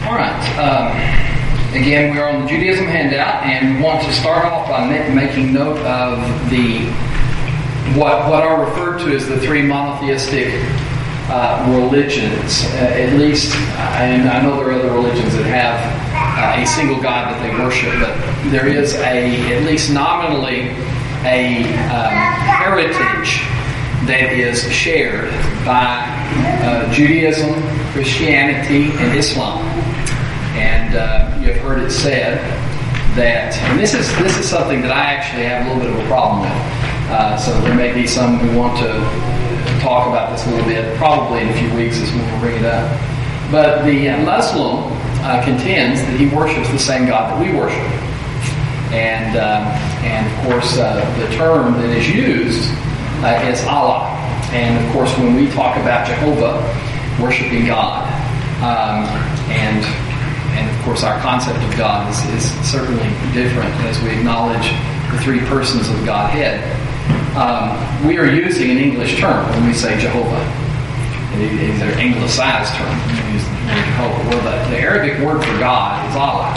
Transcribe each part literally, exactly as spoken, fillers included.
All right. Um, again, we're on the Judaism handout, and we want to start off by ma- making note of the what what are referred to as the three monotheistic uh, religions. Uh, at least, and I know there are other religions that have uh, a single God that they worship, but there is a at least nominally a um, heritage that is shared by uh, Judaism, Christianity, and Islam. And uh, you have heard it said that, and this is this is something that I actually have a little bit of a problem with. Uh, so there may be some who want to talk about this a little bit, probably in a few weeks as we'll bring it up. But the Muslim uh, contends that he worships the same God that we worship. And, uh, and of course, uh, the term that is used uh, is Allah. And of course, when we talk about Jehovah, worshiping God, um, and And of course, our concept of God is, is certainly different as we acknowledge the three persons of Godhead. Um, we are using an English term when we say Jehovah. It is an anglicized term. We use the word Jehovah. Well, the, the Arabic word for God is Allah.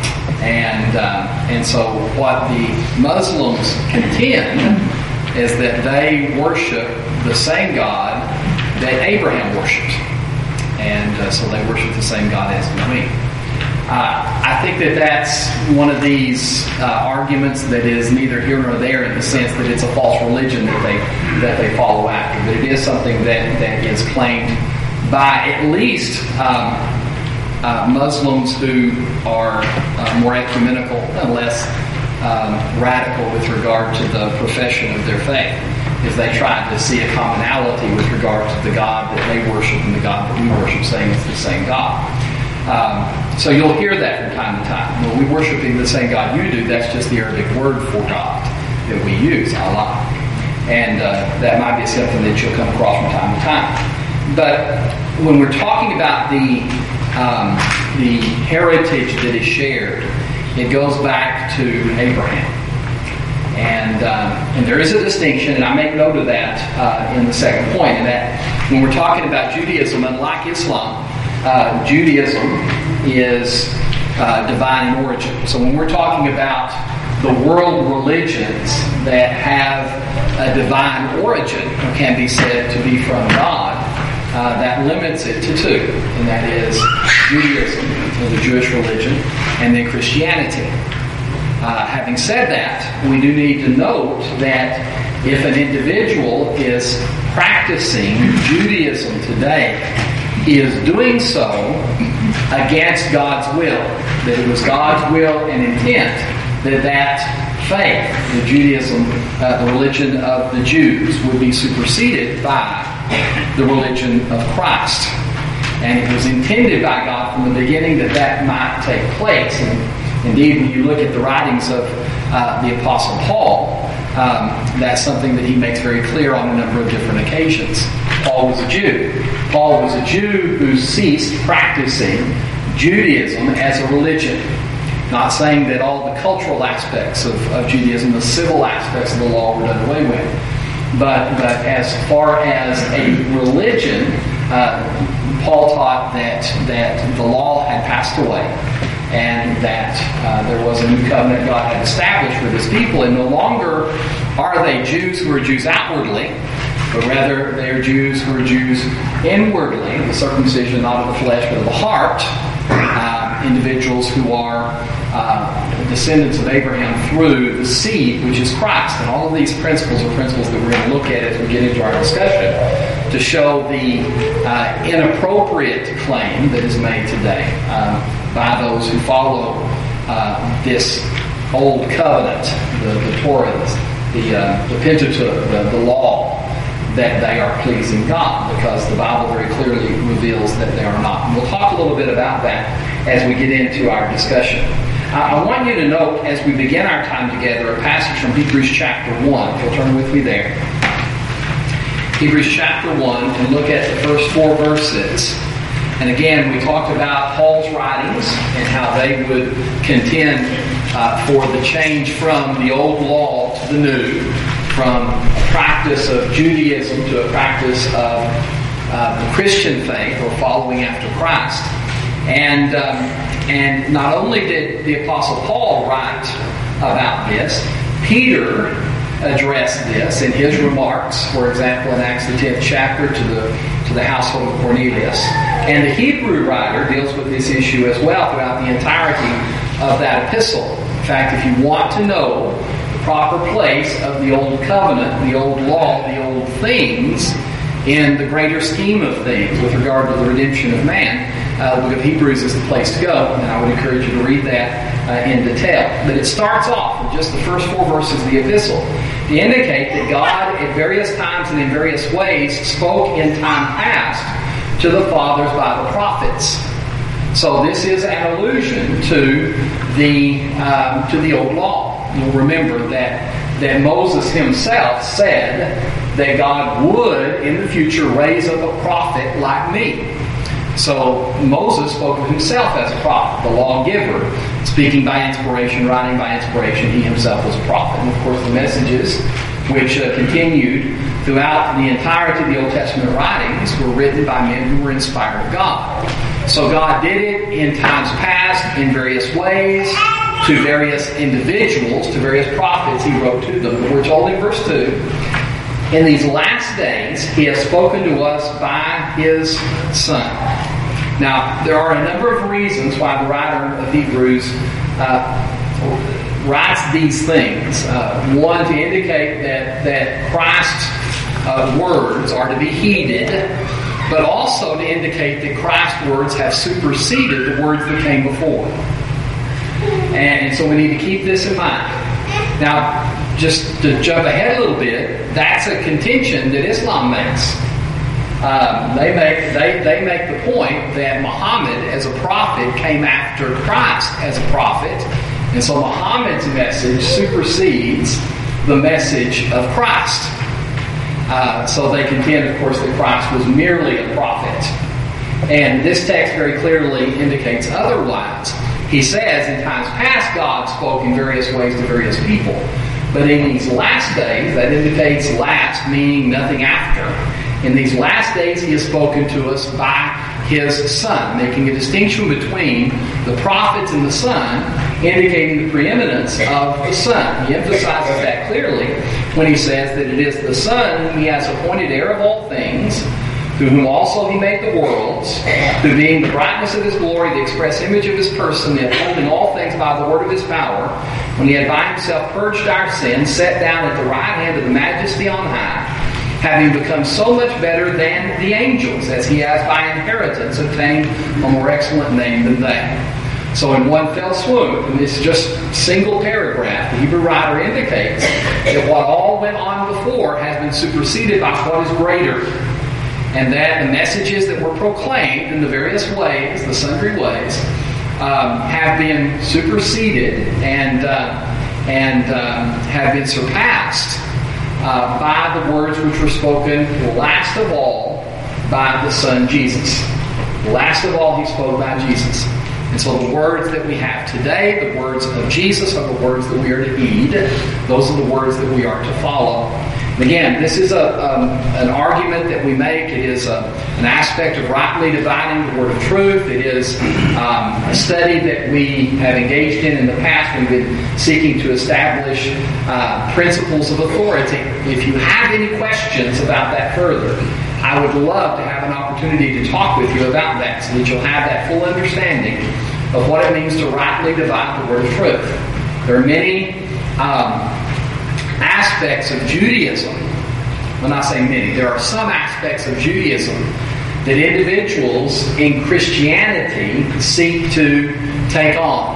And uh, and so what the Muslims contend is that they worship the same God that Abraham worshipped. And uh, so they worship the same God as we. Uh, I think that that's one of these uh, arguments that is neither here nor there in the sense that it's a false religion that they that they follow after, but it is something that, that is claimed by at least um, uh, Muslims who are uh, more ecumenical and less um, radical with regard to the profession of their faith, is they try to see a commonality with regard to the God that they worship and the God that we worship, saying it's the same God. Um, so you'll hear that from time to time. Well, we worshiping the same God you do, that's just the Arabic word for God that we use, Allah. And uh, that might be something that you'll come across from time to time. But when we're talking about the um, the heritage that is shared, it goes back to Abraham. And um, and there is a distinction, and I make note of that uh, in the second point, and that when we're talking about Judaism, unlike Islam, Uh, Judaism is uh, divine in origin. So when we're talking about the world religions that have a divine origin, or can be said to be from God, uh, that limits it to two, and that is Judaism, or the Jewish religion, and then Christianity. Uh, having said that, we do need to note that if an individual is practicing Judaism today, he is doing so against God's will. That it was God's will and intent that that faith, the Judaism, uh, the religion of the Jews, would be superseded by the religion of Christ. And it was intended by God from the beginning that that might take place. And indeed, when you look at the writings of uh, the Apostle Paul, um, that's something that he makes very clear on a number of different occasions. Paul was a Jew. Paul was a Jew who ceased practicing Judaism as a religion. Not saying that all the cultural aspects of, of Judaism, the civil aspects of the law, were done away with. But, but as far as a religion, uh, Paul taught that, that the law had passed away, and that uh, there was a new covenant God had established with His people, and no longer are they Jews who are Jews outwardly, but rather they are Jews who are Jews inwardly, the circumcision not of the flesh but of the heart, uh, individuals who are uh, descendants of Abraham through the seed, which is Christ. And all of these principles are principles that we're going to look at as we get into our discussion to show the uh, inappropriate claim that is made today uh, by those who follow uh, this old covenant, the, the Torah, the, uh, the Pentateuch, the, the law, that they are pleasing God, because the Bible very clearly reveals that they are not. And we'll talk a little bit about that as we get into our discussion. Uh, I want you to note, as we begin our time together, a passage from Hebrews chapter one. If you'll turn with me there. Hebrews chapter one, and look at the first four verses. And again, we talked about Paul's writings and how they would contend uh, for the change from the old law to the new, from a practice of Judaism to a practice of uh, the Christian faith, or following after Christ. And um, and not only did the Apostle Paul write about this, Peter addressed this in his remarks, for example, in Acts the tenth chapter to the to the household of Cornelius. And the Hebrew writer deals with this issue as well throughout the entirety of that epistle. In fact, if you want to know the proper place of the Old Covenant, the Old Law, the old things, in the greater scheme of things with regard to the redemption of man, uh, the book of Hebrews is the place to go, and I would encourage you to read that uh, in detail. But it starts off with just the first four verses of the epistle to indicate that God at various times and in various ways spoke in time past to the fathers by the prophets. So this is an allusion to the um, to the old law. You'll remember that that Moses himself said that God would in the future raise up a prophet like me. So Moses spoke of himself as a prophet, the lawgiver, speaking by inspiration, writing by inspiration. He himself was a prophet. And of course the messages which uh, continued throughout the entirety of the Old Testament writings were written by men who were inspired of God. So God did it in times past in various ways to various individuals, to various prophets. He wrote to them. But we're told in verse two, in these last days He has spoken to us by His Son. Now, there are a number of reasons why the writer of Hebrews uh, writes these things. Uh, one, to indicate that, that Christ's uh, words are to be heeded, but also to indicate that Christ's words have superseded the words that came before. And so we need to keep this in mind. Now, just to jump ahead a little bit, that's a contention that Islam makes. Um, they make they, they make the point that Muhammad as a prophet came after Christ as a prophet, and so Muhammad's message supersedes the message of Christ. Uh, so they contend, of course, that Christ was merely a prophet. And this text very clearly indicates otherwise. He says, in times past, God spoke in various ways to various people. But in these last days, that indicates last, meaning nothing after. In these last days, He has spoken to us by His Son, making a distinction between the prophets and the Son, indicating the preeminence of the Son. He emphasizes that clearly when he says that it is the Son whom He has appointed heir of all things, through whom also He made the worlds, who being the brightness of His glory, the express image of His person, the upholding all things by the word of His power, when He had by Himself purged our sins, sat down at the right hand of the Majesty on high, having become so much better than the angels, as He has by inheritance obtained a more excellent name than they. So in one fell swoop, in this just single paragraph, the Hebrew writer indicates that what all went on before has been superseded by what is greater. And that the messages that were proclaimed in the various ways, the sundry ways, um, have been superseded and uh, and um, have been surpassed uh, by the words which were spoken last of all by the Son Jesus. Last of all, He spoke by Jesus. And so the words that we have today, the words of Jesus, are the words that we are to heed. Those are the words that we are to follow. Again, this is a um, an argument that we make. It is a, an aspect of rightly dividing the word of truth. It is um, a study that we have engaged in in the past. We've been seeking to establish uh, principles of authority. If you have any questions about that further, I would love to have an opportunity to talk with you about that so that you'll have that full understanding of what it means to rightly divide the word of truth. There are many Um, aspects of Judaism. When I say many, there are some aspects of Judaism that individuals in Christianity seek to take on.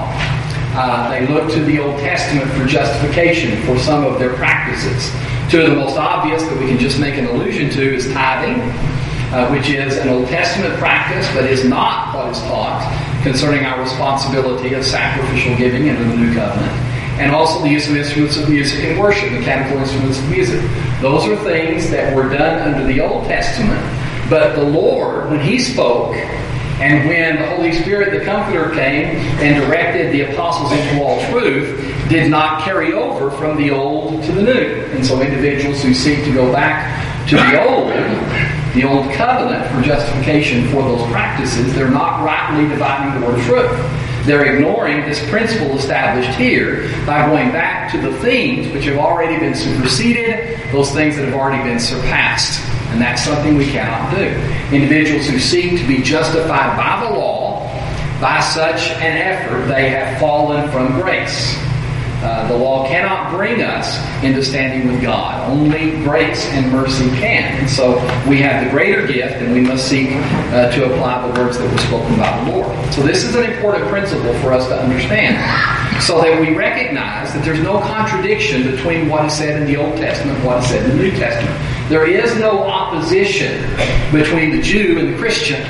Uh, they look to the Old Testament for justification for some of their practices. Two of the most obvious that we can just make an allusion to is tithing, uh, which is an Old Testament practice, but is not what is taught concerning our responsibility of sacrificial giving under the New Covenant. And also the use of instruments of music in worship, mechanical instruments of music. Those are things that were done under the Old Testament. But the Lord, when He spoke, and when the Holy Spirit, the Comforter, came and directed the apostles into all truth, did not carry over from the old to the new. And so individuals who seek to go back to the old the Old Covenant for justification for those practices, they're not rightly dividing the word of truth. They're ignoring this principle established here by going back to the things which have already been superseded, those things that have already been surpassed. And that's something we cannot do. Individuals who seek to be justified by the law, by such an effort, they have fallen from grace. Uh, the law cannot bring us into standing with God. Only grace and mercy can. And so we have the greater gift, and we must seek uh, to apply the words that were spoken by the Lord. So this is an important principle for us to understand, so that we recognize that there's no contradiction between what is said in the Old Testament and what is said in the New Testament. There is no opposition between the Jew and the Christian.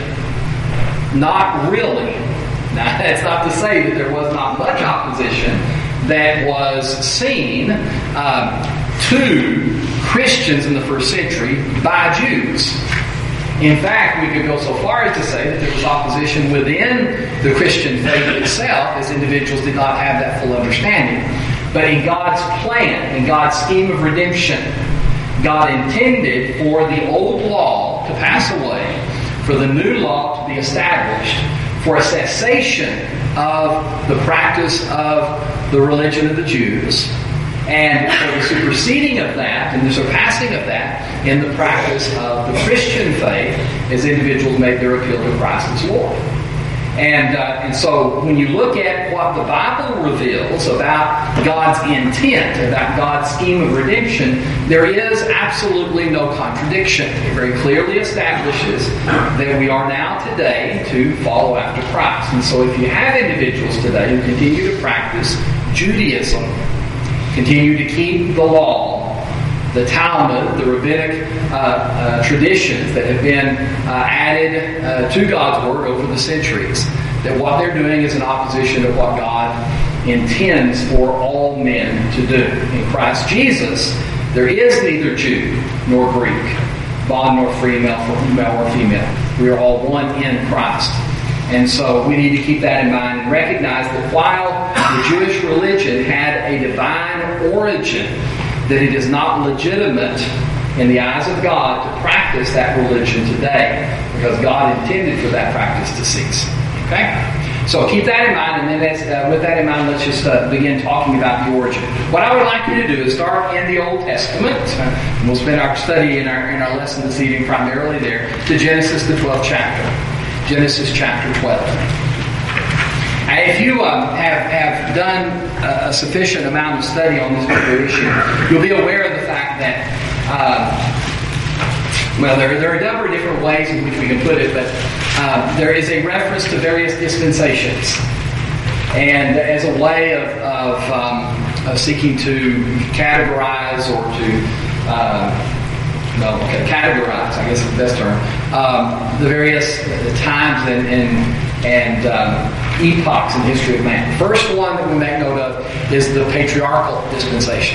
Not really. Now, that's not to say that there was not much opposition that was seen uh, to Christians in the first century by Jews. In fact, we could go so far as to say that there was opposition within the Christian faith itself, as individuals did not have that full understanding. But in God's plan, in God's scheme of redemption, God intended for the old law to pass away, for the new law to be established, for a cessation of the practice of the religion of the Jews, and for the superseding of that and the surpassing of that in the practice of the Christian faith as individuals made their appeal to Christ as Lord. And, uh, and so when you look at what the Bible reveals about God's intent, about God's scheme of redemption, there is absolutely no contradiction. It very clearly establishes that we are now today to follow after Christ. And so if you have individuals today who continue to practice Judaism, continue to keep the law, the Talmud, the rabbinic uh, uh, traditions that have been uh, added uh, to God's Word over the centuries, that what they're doing is in opposition to what God intends for all men to do. In Christ Jesus, there is neither Jew nor Greek, bond nor free, male or female. We are all one in Christ. And so we need to keep that in mind and recognize that while the Jewish religion had a divine origin, that it is not legitimate in the eyes of God to practice that religion today, because God intended for that practice to cease. Okay? So keep that in mind, and then let's, uh, with that in mind, let's just uh, begin talking about the origin. What I would like you to do is start in the Old Testament, and we'll spend our study in our, in our lesson this evening primarily there, to Genesis, the twelfth chapter. Genesis chapter twelve. And if you um, have, have done a, a sufficient amount of study on this particular issue, you'll be aware of the fact that, uh, well, there, there are a number of different ways in which we can put it, but uh, there is a reference to various dispensations. And as a way of, of, um, of seeking to categorize or to uh, No, okay, categorize, I guess is the best term, um, the various the times and and, and um, epochs in the history of man. The first one that we make note of is the patriarchal dispensation.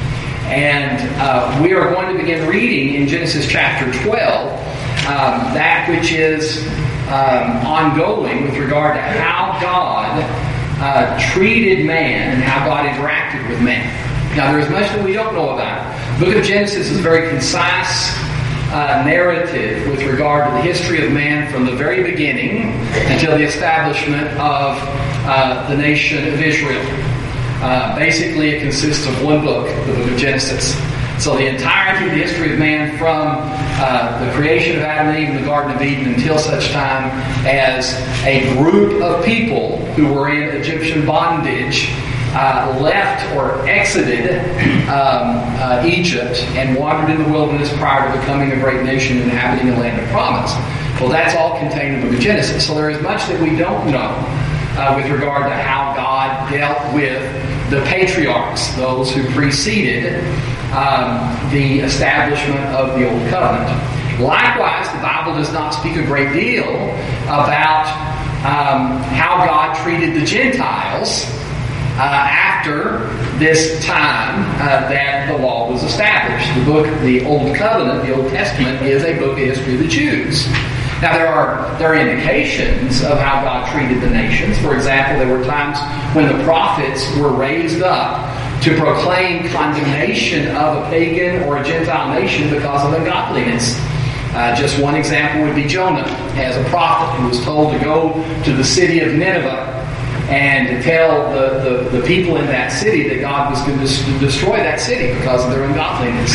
And uh, we are going to begin reading in Genesis chapter twelve um, that which is um, ongoing with regard to how God uh, treated man and how God interacted with man. Now, there is much that we don't know about it. The book of Genesis is a very concise uh, narrative with regard to the history of man from the very beginning until the establishment of uh, the nation of Israel. Uh, basically, it consists of one book, the book of Genesis. So the entirety of the history of man from uh, the creation of Adam and Eve in the Garden of Eden until such time as a group of people who were in Egyptian bondage Uh, left or exited um, uh, Egypt and wandered in the wilderness prior to becoming a great nation inhabiting a land of promise. Well, that's all contained in the book of Genesis. So there is much that we don't know uh, with regard to how God dealt with the patriarchs, those who preceded um, the establishment of the Old Covenant. Likewise, the Bible does not speak a great deal about um, how God treated the Gentiles Uh, after this time uh, that the law was established. The book, the Old Covenant, the Old Testament, is a book of history of the Jews. Now, there are there are indications of how God treated the nations. For example, there were times when the prophets were raised up to proclaim condemnation of a pagan or a Gentile nation because of ungodliness. Uh, just one example would be Jonah as a prophet who was told to go to the city of Nineveh and to tell the, the, the people in that city that God was going to destroy that city because of their ungodliness.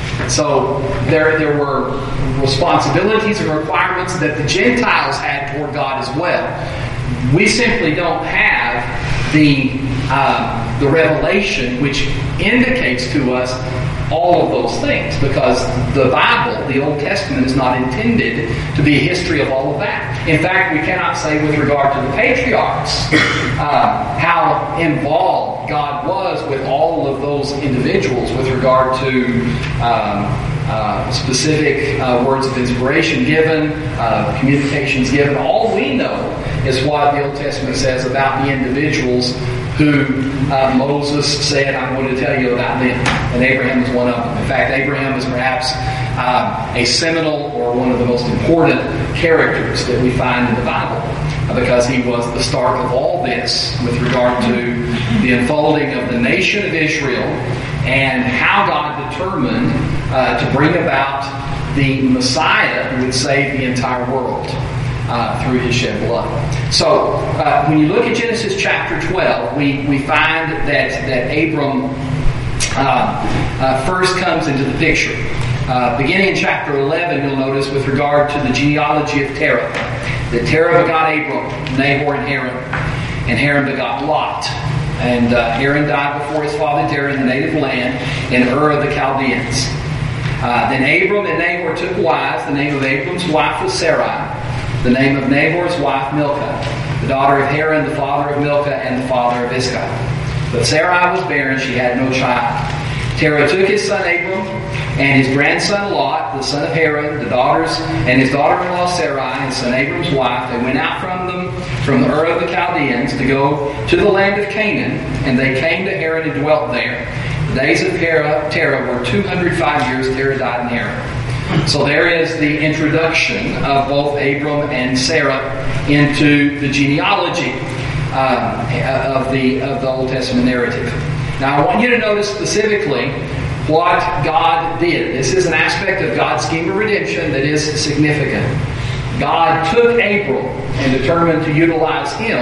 So there, there were responsibilities and requirements that the Gentiles had toward God as well. We simply don't have the uh, the revelation which indicates to us all of those things, because the Bible, the Old Testament, is not intended to be a history of all of that. In fact, we cannot say with regard to the patriarchs uh, how involved God was with all of those individuals with regard to um, uh, specific uh, words of inspiration given, uh, communications given. All we know is what the Old Testament says about the individuals who uh, Moses said, I'm going to tell you about them. And Abraham is one of them. In fact, Abraham is perhaps uh, a seminal or one of the most important characters that we find in the Bible, uh, because he was the start of all this with regard to the unfolding of the nation of Israel and how God determined uh, to bring about the Messiah who would save the entire world Uh, through his shed blood. So, uh, when you look at Genesis chapter twelve, we, we find that, that Abram uh, uh, first comes into the picture. Uh, beginning in chapter eleven, you'll notice with regard to the genealogy of Terah, that Terah begot Abram, Nahor, and Haran, and Haran begot Lot. And uh, Haran died before his father Terah in the native land in Ur of the Chaldeans. Uh, then Abram and Nahor took wives. The name of Abram's wife was Sarai. The name of Nahor's wife, Milcah, the daughter of Haran, the father of Milcah, and the father of Iscah. But Sarai was barren, she had no child. Terah took his son Abram and his grandson Lot, the son of Haran, the daughters, and his daughter-in-law Sarai, his son Abram's wife. They went out from them, from Ur of the Chaldeans, to go to the land of Canaan, and they came to Haran and dwelt there. The days of Terah, Terah were two hundred five years. Terah died in Haran. So there is the introduction of both Abram and Sarah into the genealogy uh, of the of the Old Testament narrative. Now I want you to notice specifically what God did. This is an aspect of God's scheme of redemption that is significant. God took Abram and determined to utilize him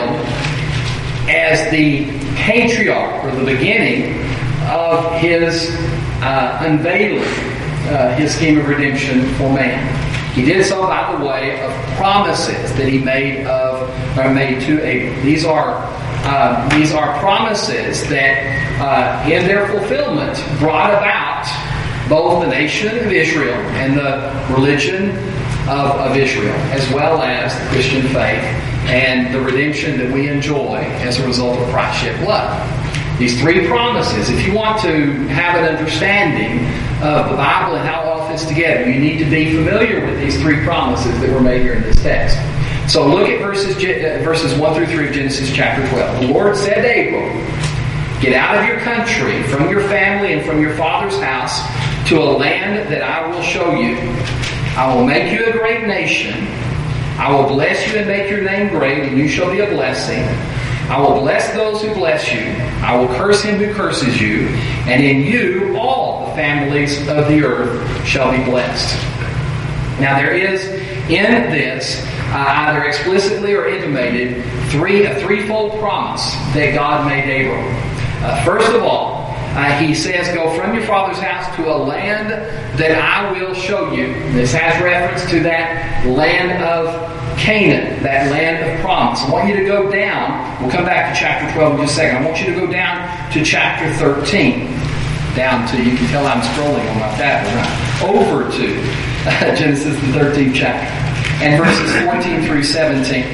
as the patriarch, or the beginning of his uh, unveiling Uh, his scheme of redemption for man. He did so by the way of promises that he made of or made to Abram. These are uh, these are promises that, uh, in their fulfillment, brought about both the nation of Israel and the religion of, of Israel, as well as the Christian faith and the redemption that we enjoy as a result of Christ's shed blood. These three promises, if you want to have an understanding of the Bible and how it all fits together, you need to be familiar with these three promises that were made here in this text. So look at verses verses one through three of Genesis chapter twelve. The Lord said to Abram, "Get out of your country, from your family, and from your father's house, to a land that I will show you. I will make you a great nation. I will bless you and make your name great, and you shall be a blessing. I will bless those who bless you. I will curse him who curses you. And in you all the families of the earth shall be blessed." Now there is in this, uh, either explicitly or intimated, three a threefold promise that God made Abram. Uh, first of all, uh, he says, "Go from your father's house to a land that I will show you." This has reference to that land of Canaan, that land of promise. I want you to go down. We'll come back to chapter twelve in just a second. I want you to go down to chapter thirteen. Down to, you can tell I'm scrolling on my tablet, right? Over to uh, Genesis, the thirteenth chapter, and verses fourteen through seventeen.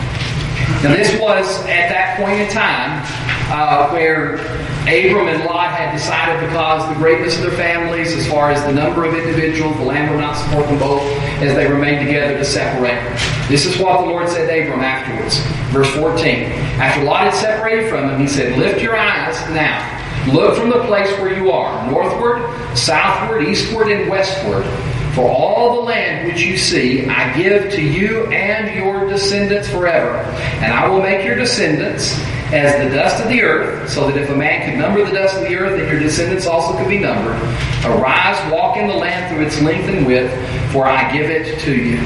Now this was at that point in time uh, where Abram and Lot had decided, because the greatness of their families, as far as the number of individuals, the land would not support them both as they remained together, to separate. This is what the Lord said to Abram afterwards. Verse fourteen. After Lot had separated from him, he said, "Lift your eyes now. Look from the place where you are, northward, southward, eastward, and westward. For all the land which you see, I give to you and your descendants forever. And I will make your descendants as the dust of the earth, so that if a man could number the dust of the earth, then your descendants also could be numbered. Arise, walk in the land through its length and width, for I give it to you.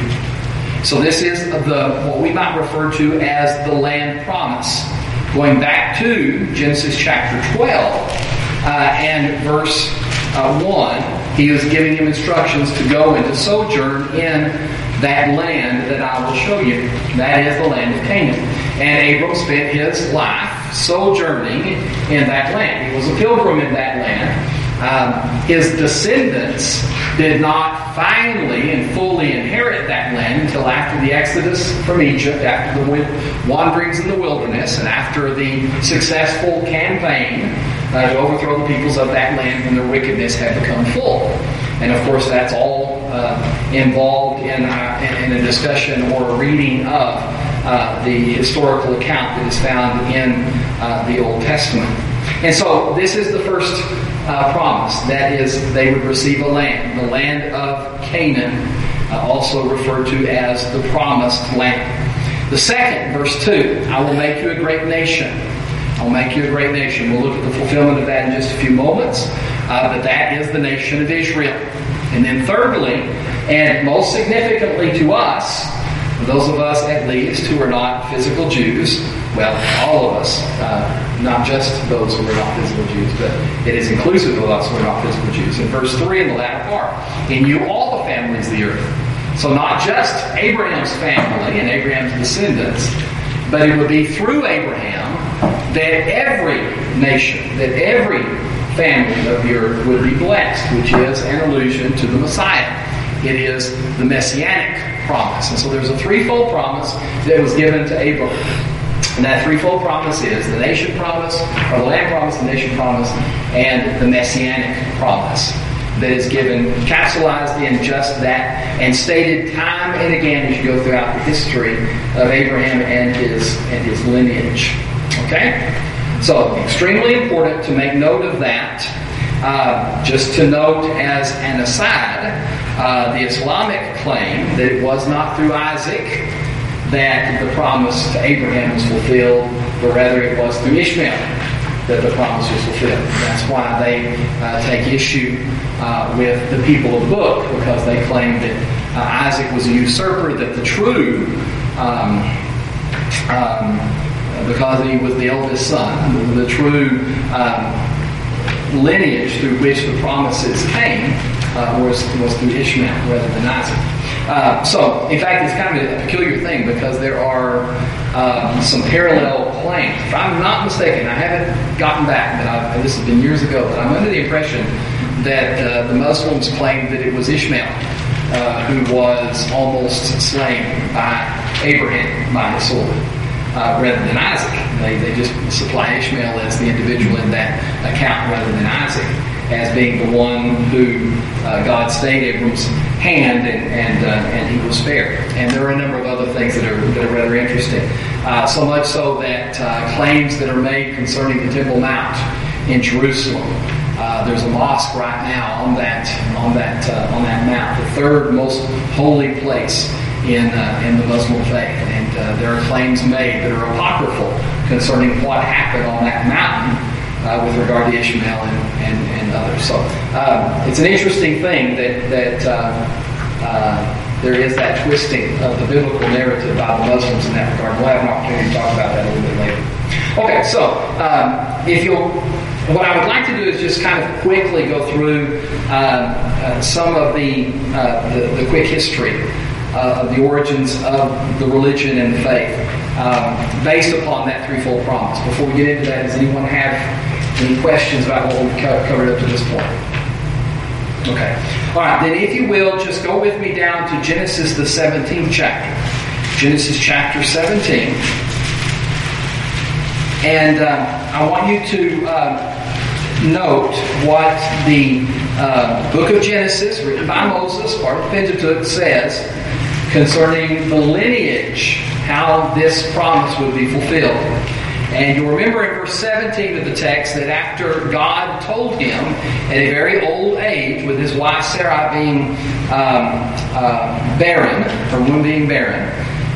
So this is the what we might refer to as the land promise. Going back to Genesis chapter twelve uh, and verse uh, one, he was giving him instructions to go and to sojourn in that land that I will show you. That is the land of Canaan. And Abram spent his life sojourning in that land. He was a pilgrim in that land. Um, his descendants did not finally and fully inherit that land until after the exodus from Egypt, after the wanderings in the wilderness, and after the successful campaign uh, to overthrow the peoples of that land when their wickedness had become full. And of course, that's all uh, involved in, uh, in a discussion or a reading of uh, the historical account that is found in uh, the Old Testament. And so, this is the first uh, promise. That is, they would receive a land, the land of Canaan, uh, also referred to as the promised land. The second, verse two, I will make you a great nation. I'll make you a great nation. We'll look at the fulfillment of that in just a few moments. Uh, but that is the nation of Israel. And then thirdly, and most significantly to us, those of us at least who are not physical Jews, well, all of us, uh, not just those who are not physical Jews, but it is inclusive of us who are not physical Jews. In verse three in the latter part, in you all the families of the earth. So not just Abraham's family and Abraham's descendants, but it would be through Abraham that every nation, that every family of the earth would be blessed, which is an allusion to the Messiah. It is the Messianic promise. And so there's a threefold promise that was given to Abram. And that threefold promise is the nation promise, or the land promise, the nation promise, and the Messianic promise that is given, capsulized in just that, and stated time and again as you go throughout the history of Abraham and his and his lineage. Okay? So, extremely important to make note of that. Uh, just to note as an aside, uh, the Islamic claim that it was not through Isaac that the promise to Abraham was fulfilled, but rather it was through Ishmael that the promise was fulfilled. That's why they uh, take issue uh, with the people of the book, because they claim that uh, Isaac was a usurper, that the true um, um, because he was the eldest son, the true um, lineage through which the promises came uh, was, was through Ishmael rather than Isaac. Uh, so, in fact, it's kind of a peculiar thing because there are um, some parallel claims. If I'm not mistaken, I haven't gotten back, but I, this has been years ago, but I'm under the impression that uh, the Muslims claimed that it was Ishmael uh, who was almost slain by Abraham by his sword. Uh, rather than Isaac. They, they just supply Ishmael as the individual in that account rather than Isaac as being the one who uh, God stayed Abram's hand and and, uh, and he was spared. And there are a number of other things that are that are rather interesting. Uh, so much so that uh, claims that are made concerning the Temple Mount in Jerusalem. Uh, there's a mosque right now on that on that uh, on that mount, the third most holy place in uh, in the Muslim faith, and uh, there are claims made that are apocryphal concerning what happened on that mountain uh, with regard to Ishmael and, and, and others. So um, it's an interesting thing that that uh, uh, there is that twisting of the biblical narrative by the Muslims in that regard. We'll have an opportunity to talk about that a little bit later. Okay, so um, if you'll. What I would like to do is just kind of quickly go through uh, uh, some of the, uh, the the quick history uh, of the origins of the religion and the faith um, based upon that threefold promise. Before we get into that, does anyone have any questions about what we've covered up to this point? Okay. All right, then if you will, just go with me down to Genesis, the seventeenth chapter. Genesis chapter seventeen. And uh, I want you to uh, note what the uh, book of Genesis, written by Moses, part of the Pentateuch, says concerning the lineage, how this promise would be fulfilled. And you'll remember in verse seventeen of the text that after God told him at a very old age, with his wife Sarah being um, uh, barren, her womb being barren,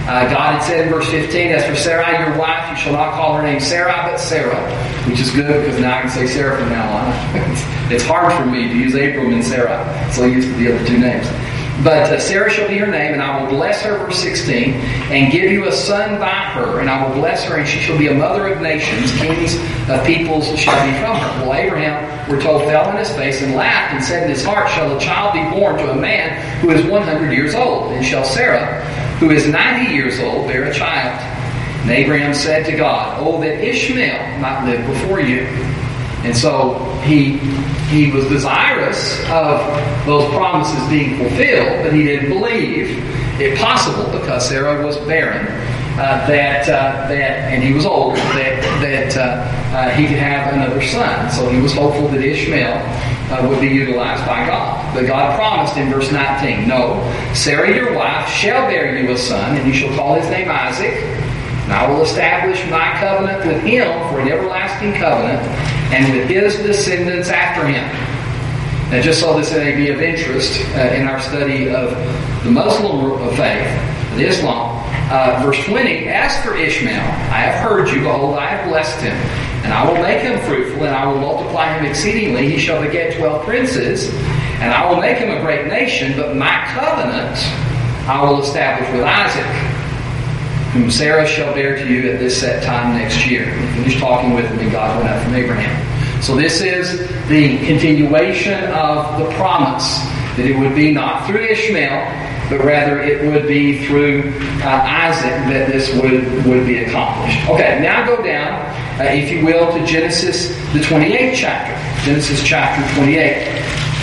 Uh, God had said in verse fifteen, as for Sarai, your wife, you shall not call her name Sarai, but Sarah, which is good because now I can say Sarah from now on. It's hard for me to use Abram and Sarah, so I use the other two names. But uh, Sarah shall be her name, and I will bless her, verse sixteen, and give you a son by her, and I will bless her, and she shall be a mother of nations, kings of peoples shall be from her. Well, Abraham, we're told, fell on his face and laughed, and said in his heart, shall a child be born to a man who is one hundred years old? And shall Sarah, who is ninety years old, bear a child? And Abraham said to God, oh, that Ishmael might live before you. And so he he was desirous of those promises being fulfilled, but he didn't believe it possible because Sarah was barren. Uh, that uh, that and he was old. That that uh, uh, he could have another son. So he was hopeful that Ishmael uh, would be utilized by God. But God promised in verse nineteen, no, Sarah your wife shall bear you a son, and you shall call his name Isaac. And I will establish my covenant with him for an everlasting covenant, and with his descendants after him. Now, just so this may be of interest uh, in our study of the Muslim faith, of Islam, uh, verse twenty, as for Ishmael, I have heard you, behold, I have blessed him, and I will make him fruitful, and I will multiply him exceedingly. He shall beget twelve princes, and I will make him a great nation, but my covenant I will establish with Isaac, whom Sarah shall bear to you at this set time next year. And he finished talking with him, and God went out from Abraham. So this is the continuation of the promise that it would be not through Ishmael, but rather it would be through uh, Isaac that this would, would be accomplished. Okay, now go down, uh, if you will, to Genesis, the twenty-eighth chapter. Genesis chapter twenty-eight.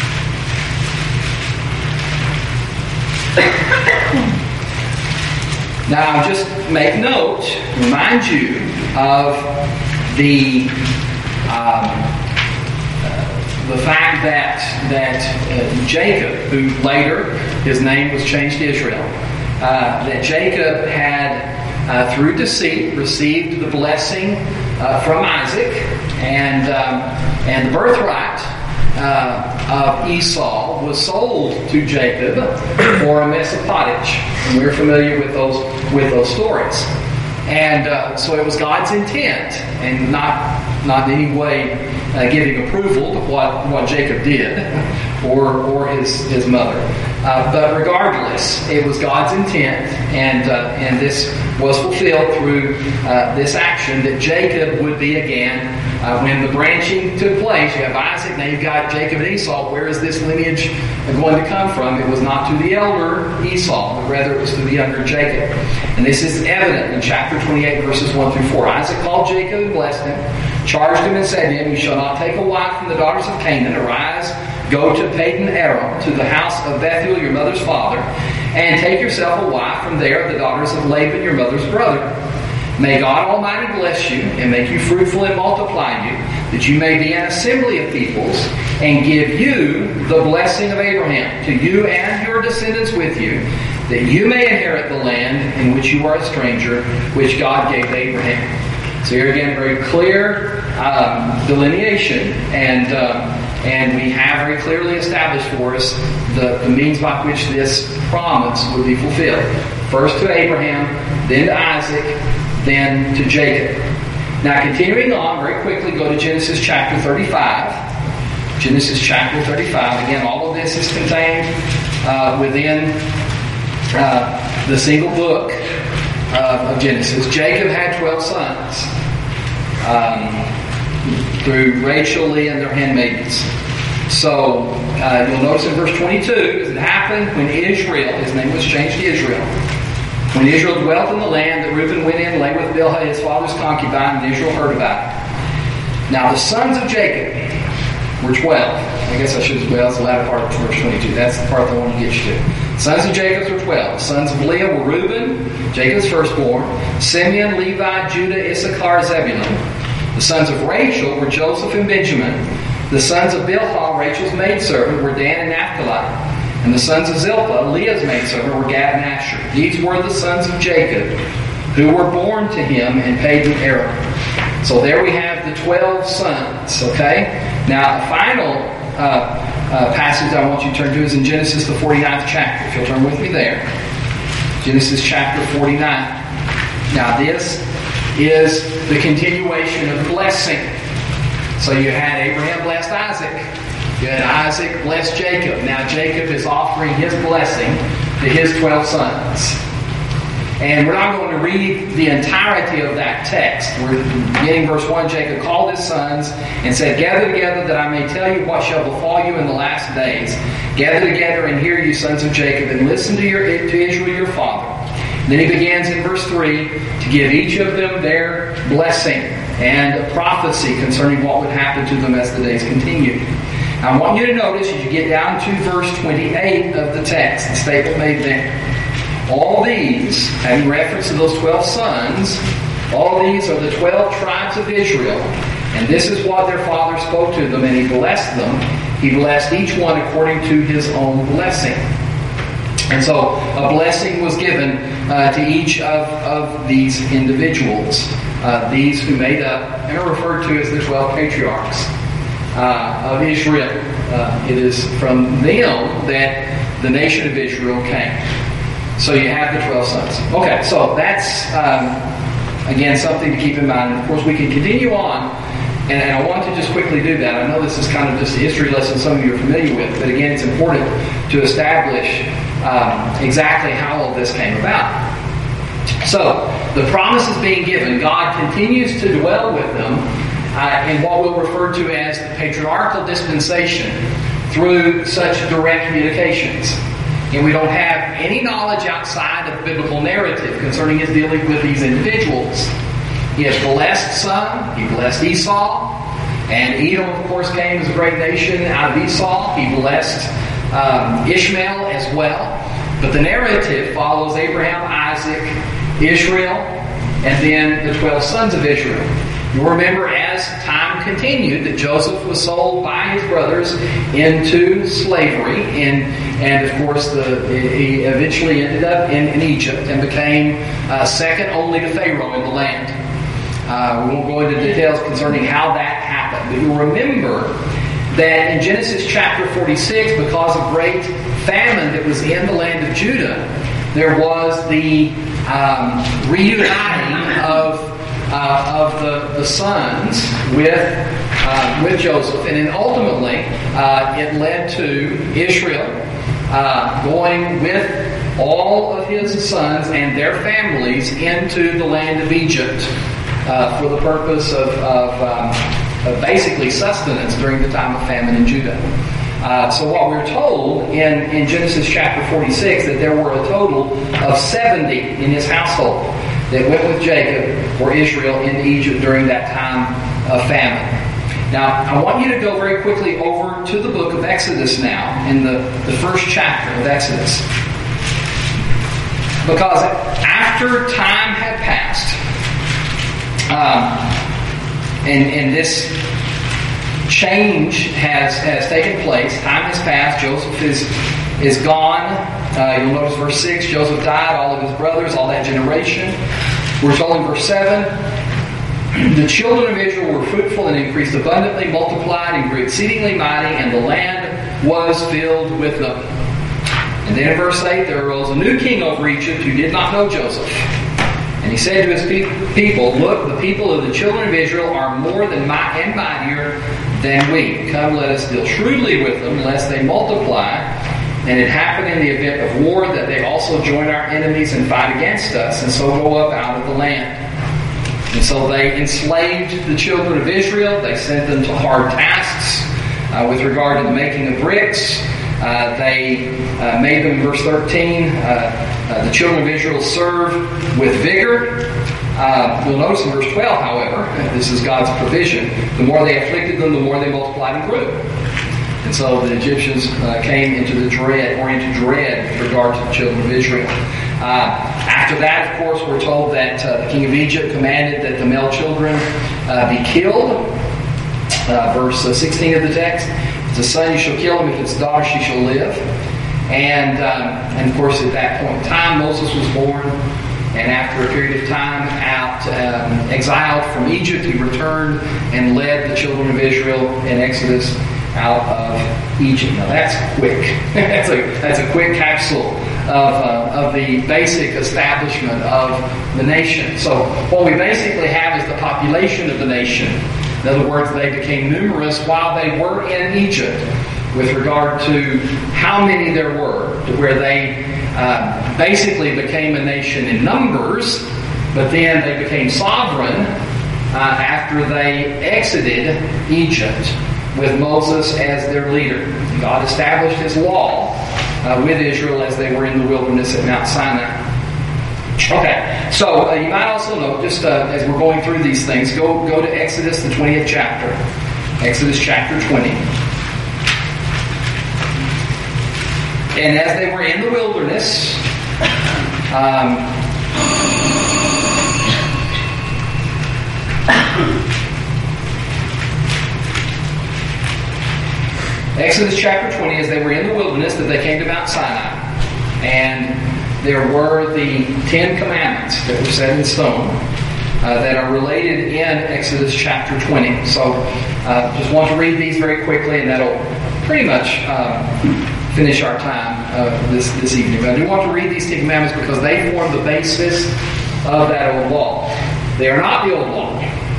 Now, just make note, remind you of the um, uh, the fact that that uh, Jacob, who later his name was changed to Israel, uh, that Jacob had, uh, through deceit, received the blessing uh, from Isaac, and um, and the birthright Uh, of Esau was sold to Jacob for a mess of pottage. And we're familiar with those with those stories. And uh, so it was God's intent, and not not in any way uh, giving approval to what, what Jacob did or or his his mother. Uh, but regardless, it was God's intent, and uh, and this was fulfilled through uh, this action that Jacob would be again. Uh, when the branching took place, you have Isaac, now you've got Jacob and Esau. Where is this lineage going to come from? It was not to the elder Esau, but rather it was to the younger Jacob. And this is evident in chapter twenty-eight, verses one through four. Isaac called Jacob and blessed him, charged him and said to him, you shall not take a wife from the daughters of Canaan. Arise, go to Padan Aram, to the house of Bethuel, your mother's father, and take yourself a wife from there of the daughters of Laban, your mother's brother. May God Almighty bless you and make you fruitful and multiply you, that you may be an assembly of peoples, and give you the blessing of Abraham, to you and your descendants with you, that you may inherit the land in which you are a stranger, which God gave Abraham. So here again, very clear um, delineation, and um, and we have very clearly established for us the, the means by which this promise would be fulfilled. First to Abraham, then to Isaac, then to Jacob. Now, continuing on very quickly, go to Genesis chapter thirty-five. Genesis chapter thirty-five. Again, all of this is contained uh, within uh, the single book uh, of Genesis. Jacob had twelve sons um, through Rachel, Leah, and their handmaidens. So, uh, you'll notice in verse twenty-two, as it happened when Israel, his name was changed to Israel, when Israel dwelt in the land, that Reuben went in and lay with Bilhah, his father's concubine, and Israel heard about it. Now the sons of Jacob were twelve. I guess I should as well. It's the latter part of verse twenty-two. That's the part that I want to get you to. Sons of Jacob were twelve. Sons of Leah were Reuben, Jacob's firstborn, Simeon, Levi, Judah, Issachar, Zebulun. The sons of Rachel were Joseph and Benjamin. The sons of Bilhah, Rachel's maidservant, were Dan and Naphtali. And the sons of Zilpah, Leah's maidservant, were Gad and Asher. These were the sons of Jacob, who were born to him in Padan Aram. So there we have the twelve sons, okay? Now, the final uh, uh, passage I want you to turn to is in Genesis, the forty-ninth chapter. If you'll turn with me there. Genesis chapter forty-nine. Now this is the continuation of blessing. So you had Abraham blessed Isaac. You had Isaac blessed Jacob. Now Jacob is offering his blessing to his twelve sons. And we're not going to read the entirety of that text. We're beginning verse one. Jacob called his sons and said, "Gather together that I may tell you what shall befall you in the last days. Gather together and hear, you sons of Jacob, and listen to, your, to Israel your father." Then he begins in verse three to give each of them their blessing and a prophecy concerning what would happen to them as the days continued. Now I want you to notice as you get down to verse twenty-eight of the text, the statement made there. All these, having reference to those twelve sons, all these are the twelve tribes of Israel, and this is what their father spoke to them, and he blessed them. He blessed each one according to his own blessing. And so a blessing was given uh, to each of, of these individuals, uh, these who made up and are referred to as the twelve patriarchs uh, of Israel. Uh, it is from them that the nation of Israel came. So you have the twelve sons. Okay, so that's, um, again, something to keep in mind. And of course, we can continue on, and, and I want to just quickly do that. I know this is kind of just a history lesson some of you are familiar with, but again, it's important to establish um, exactly how all this came about. So, the promise is being given. God continues to dwell with them uh, in what we'll refer to as the patriarchal dispensation through such direct communications. And we don't have any knowledge outside of biblical narrative concerning his dealing with these individuals. He has blessed some. He blessed Esau. And Edom, of course, came as a great nation out of Esau. He blessed um, Ishmael as well. But the narrative follows Abraham, Isaac, Israel, and then the twelve sons of Israel. You'll remember as time continued that Joseph was sold by his brothers into slavery, and and of course the, he eventually ended up in, in Egypt and became uh, second only to Pharaoh in the land. Uh, we won't go into details concerning how that happened, but you'll remember that in Genesis chapter forty-six, because of great famine that was in the land of Judah, there was the um, reuniting of Uh, of the, the sons with uh, with Joseph, and then ultimately uh, it led to Israel uh, going with all of his sons and their families into the land of Egypt uh, for the purpose of, of, um, of basically sustenance during the time of famine in Judah. Uh, so what we're told in, in Genesis chapter forty-six that there were a total of seventy in his household that went with Jacob or Israel into Egypt during that time of famine. Now, I want you to go very quickly over to the book of Exodus now, in the, the first chapter of Exodus. Because after time had passed, um, and, and this change has, has taken place, time has passed, Joseph is, is gone. Uh, you'll notice verse six, Joseph died, all of his brothers, all that generation. We're told in verse seven, the children of Israel were fruitful and increased abundantly, multiplied and grew exceedingly mighty, and the land was filled with them. And then in verse eight, there arose a new king over Egypt who did not know Joseph. And he said to his pe- people, look, the people of the children of Israel are more than might and mightier than we. Come, let us deal shrewdly with them, lest they multiply. And it happened in the event of war that they also join our enemies and fight against us, and so go up out of the land. And so they enslaved the children of Israel. They sent them to hard tasks uh, with regard to the making of bricks. Uh, they uh, made them, verse thirteen, uh, uh, the children of Israel served with vigor. Uh, you'll notice in verse twelve, however, this is God's provision, the more they afflicted them, the more they multiplied and grew. And so the Egyptians uh, came into the dread, or into dread with regard to the children of Israel. Uh, after that, of course, we're told that uh, the king of Egypt commanded that the male children uh, be killed. Uh, verse uh, sixteen of the text. If it's a son, you shall kill him. If it's a daughter, she shall live. And, um, and of course, at that point in time, Moses was born. And after a period of time out, um, exiled from Egypt, he returned and led the children of Israel in Exodus out of Egypt. Now that's quick. that's a that's a quick capsule of, uh, of the basic establishment of the nation. So what we basically have is the population of the nation. In other words, they became numerous while they were in Egypt with regard to how many there were, to where they uh, basically became a nation in numbers, but then they became sovereign uh, after they exited Egypt with Moses as their leader. God established His law uh, with Israel as they were in the wilderness at Mount Sinai. Okay, so uh, you might also note, just uh, as we're going through these things, go, go to Exodus, the twentieth chapter. Exodus chapter twenty. And as they were in the wilderness, um, Exodus chapter twenty, as they were in the wilderness, that they came to Mount Sinai. And there were the Ten Commandments that were set in stone uh, that are related in Exodus chapter twenty. So uh, just want to read these very quickly, and that'll pretty much uh, finish our time uh, this, this evening. But I do want to read these Ten Commandments because they form the basis of that old law. They are not the old law.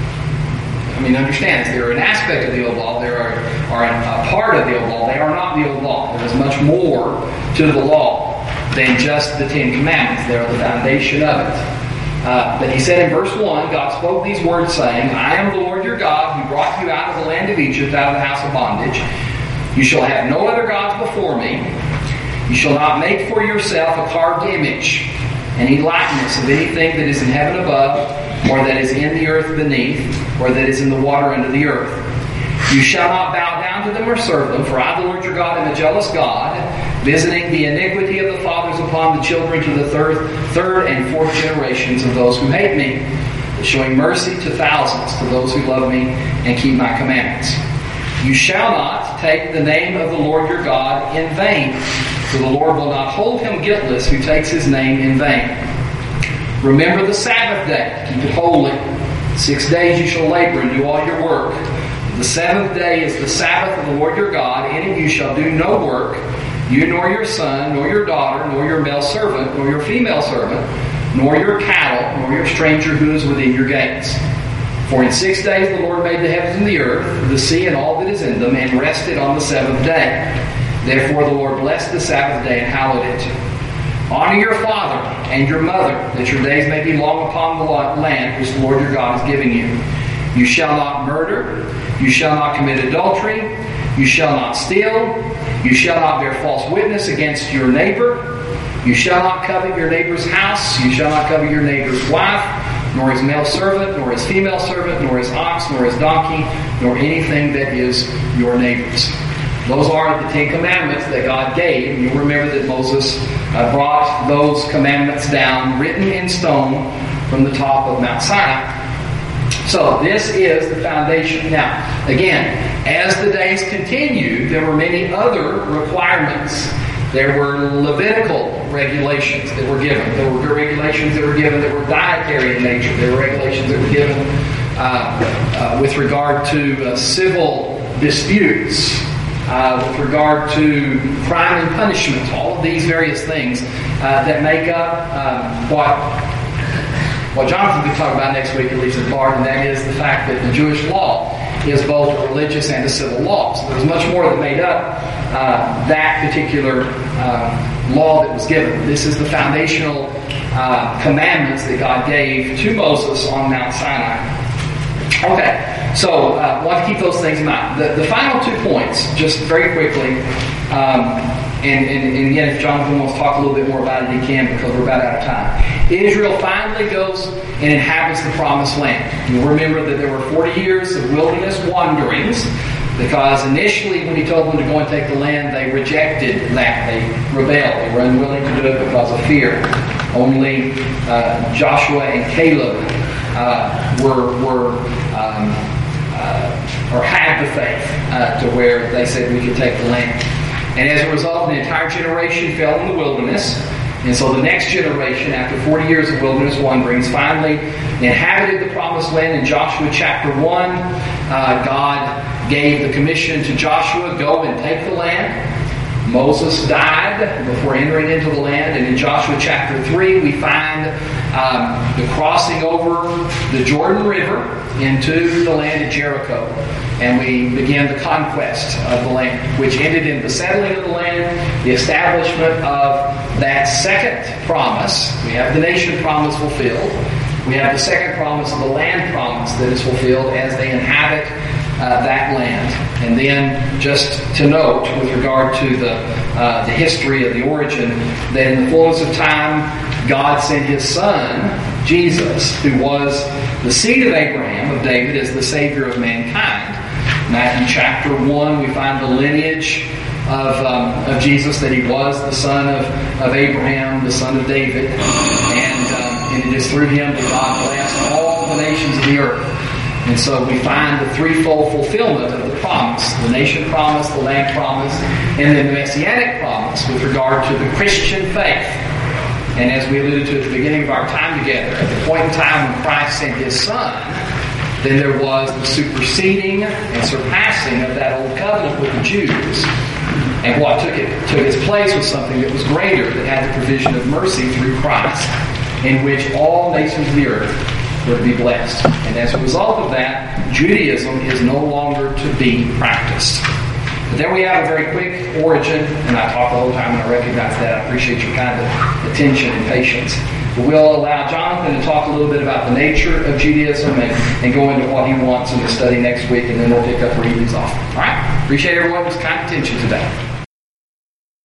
I mean, understand, they're an aspect of the old law. They are, are a part of the old law. They are not the old law. There is much more to the law than just the Ten Commandments. They are the foundation of it. Uh, but he said in verse one, God spoke these words saying, I am the Lord your God who brought you out of the land of Egypt, out of the house of bondage. You shall have no other gods before me. You shall not make for yourself a carved image, any likeness of anything that is in heaven above, or that is in the earth beneath, or that is in the water under the earth. You shall not bow down to them or serve them, for I, the Lord your God, am a jealous God, visiting the iniquity of the fathers upon the children to the third, third and fourth generations of those who hate me, but showing mercy to thousands to those who love me and keep my commandments. You shall not take the name of the Lord your God in vain, for the Lord will not hold him guiltless who takes his name in vain. Remember the Sabbath day, keep it holy. Six days you shall labor and do all your work. The seventh day is the Sabbath of the Lord your God. Any of you shall do no work, you nor your son, nor your daughter, nor your male servant, nor your female servant, nor your cattle, nor your stranger who is within your gates. For in six days the Lord made the heavens and the earth, the sea and all that is in them, and rested on the seventh day. Therefore the Lord blessed the Sabbath day and hallowed it. Honor your father and your mother, that your days may be long upon the land which the Lord your God is giving you. You shall not murder. You shall not commit adultery. You shall not steal. You shall not bear false witness against your neighbor. You shall not covet your neighbor's house. You shall not covet your neighbor's wife, nor his male servant, nor his female servant, nor his ox, nor his donkey, nor anything that is your neighbor's. Those are the Ten Commandments that God gave. You remember that Moses uh, brought those commandments down, written in stone, from the top of Mount Sinai. So this is the foundation. Now, again, as the days continued, there were many other requirements. There were Levitical regulations that were given. There were regulations that were given that were dietary in nature. There were regulations that were given uh, uh, with regard to uh, civil disputes, uh, with regard to crime and punishment, all of these various things uh, that make up um, what What Jonathan will talk about next week, at least in part, and that is the fact that the Jewish law is both a religious and a civil law. So there's much more that made up uh, that particular uh, law that was given. This is the foundational uh, commandments that God gave to Moses on Mount Sinai. Okay, so I uh, want to keep those things in mind. The, the final two points, just very quickly, um, And, and, and again, if Jonathan wants to talk a little bit more about it, he can, because we're about out of time. Israel finally goes and inhabits the Promised Land. You'll remember that there were forty years of wilderness wanderings, because initially when he told them to go and take the land, they rejected that. They rebelled. They were unwilling to do it because of fear. Only uh, Joshua and Caleb uh, were, were um, uh, or had the faith uh, to where they said we could take the land. And as a result, an entire generation fell in the wilderness. And so the next generation, after forty years of wilderness wanderings, finally inhabited the Promised Land. In Joshua chapter one, uh, God gave the commission to Joshua, go and take the land. Moses died before entering into the land, and in Joshua chapter three we find um, the crossing over the Jordan River into the land of Jericho, and we began the conquest of the land, which ended in the settling of the land, the establishment of that second promise. We have the nation promise fulfilled. We have the second promise of the land promise that is fulfilled as they inhabit uh, that land. And then, just to note, with regard to the uh, the history of the origin, that in the fullness of time, God sent His Son, Jesus, who was the seed of Abraham, of David, as the Savior of mankind. Matthew chapter one, we find the lineage of um, of Jesus, that He was the son of, of Abraham, the son of David, and um, and it is through Him that God blessed all the nations of the earth. And so we find the threefold fulfillment of the promise: the nation promise, the land promise, and then the messianic promise with regard to the Christian faith. And as we alluded to at the beginning of our time together, at the point in time when Christ sent His Son, then there was the superseding and surpassing of that old covenant with the Jews. And what took it took its place was something that was greater, that had the provision of mercy through Christ, in which all nations of the earth were to be blessed. And as a result of that, Judaism is no longer to be practiced. But then we have a very quick origin, and I talk the whole time, and I recognize that. I appreciate your kind of attention and patience. But we'll allow Jonathan to talk a little bit about the nature of Judaism and, and go into what he wants in the study next week, and then we'll pick up where he leaves off. All right? Appreciate everyone's kind attention today.